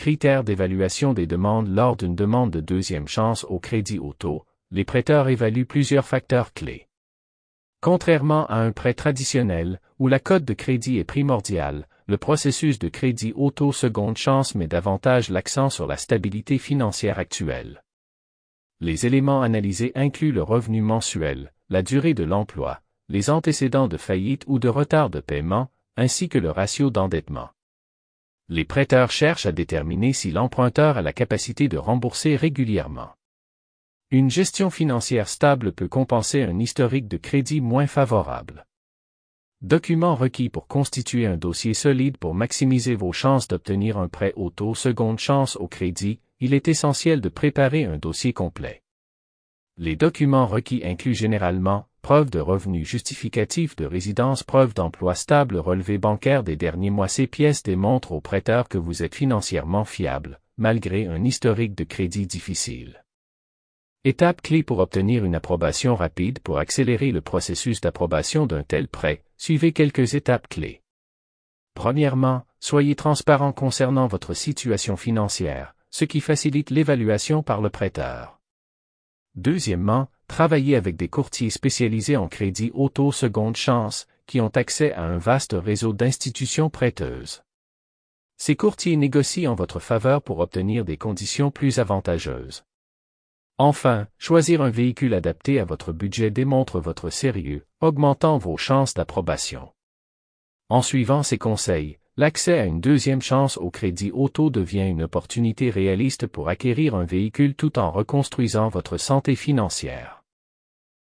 critères d'évaluation des demandes lors d'une demande de deuxième chance au crédit auto, les prêteurs évaluent plusieurs facteurs clés. Contrairement à un prêt traditionnel, où la cote de crédit est primordiale, le processus de crédit auto seconde chance met davantage l'accent sur la stabilité financière actuelle. Les éléments analysés incluent le revenu mensuel, la durée de l'emploi, les antécédents de faillite ou de retard de paiement, ainsi que le ratio d'endettement. Les prêteurs cherchent à déterminer si l'emprunteur a la capacité de rembourser régulièrement. Une gestion financière stable peut compenser un historique de crédit moins favorable. Documents requis pour constituer un dossier solide pour maximiser vos chances d'obtenir un prêt auto seconde chance au crédit, il est essentiel de préparer un dossier complet. Les documents requis incluent généralement preuve de revenus justificatif de résidence, preuve d'emploi stable, relevé bancaire des derniers mois. Ces pièces démontrent au prêteur que vous êtes financièrement fiable, malgré un historique de crédit difficile. Étape clé pour obtenir une approbation rapide. Pour accélérer le processus d'approbation d'un tel prêt, suivez quelques étapes clés. Premièrement, soyez transparent concernant votre situation financière, ce qui facilite l'évaluation par le prêteur. Deuxièmement, travaillez avec des courtiers spécialisés en crédit auto seconde chance, qui ont accès à un vaste réseau d'institutions prêteuses. Ces courtiers négocient en votre faveur pour obtenir des conditions plus avantageuses. Enfin, choisir un véhicule adapté à votre budget démontre votre sérieux, augmentant vos chances d'approbation. En suivant ces conseils, l'accès à une deuxième chance au crédit auto devient une opportunité réaliste pour acquérir un véhicule tout en reconstruisant votre santé financière.